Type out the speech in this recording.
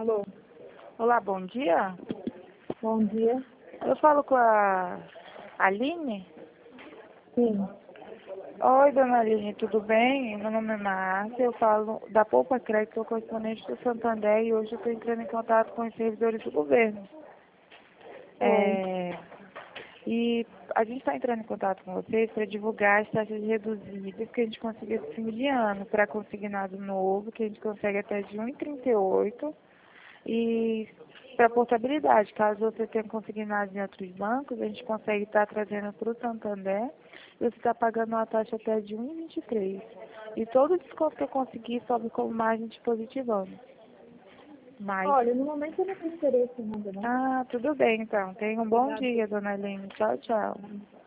Alô, Olá, bom dia. bom dia. Eu falo com a Aline. Sim, Oi, dona Aline, tudo bem? Meu nome é Márcia, eu falo da Poupa Crédito, sou correspondente do Santander e hoje eu estou entrando em contato com os servidores do governo. oi. E a gente está entrando em contato com vocês para divulgar as taxas reduzidas que a gente conseguiu esse fim de ano, para consignado novo, que a gente consegue até de 1,38 e para portabilidade, caso você tenha consignado em outros bancos, a gente consegue estar trazendo para o Santander e você está pagando uma taxa até de 1,23. E todo o desconto que eu conseguir sobe como margem de positivando. Mas, Olha, no momento eu não tenho interesse em nada, não. tudo bem então. Tenha um bom Obrigada. dia, dona Aline. Tchau, tchau.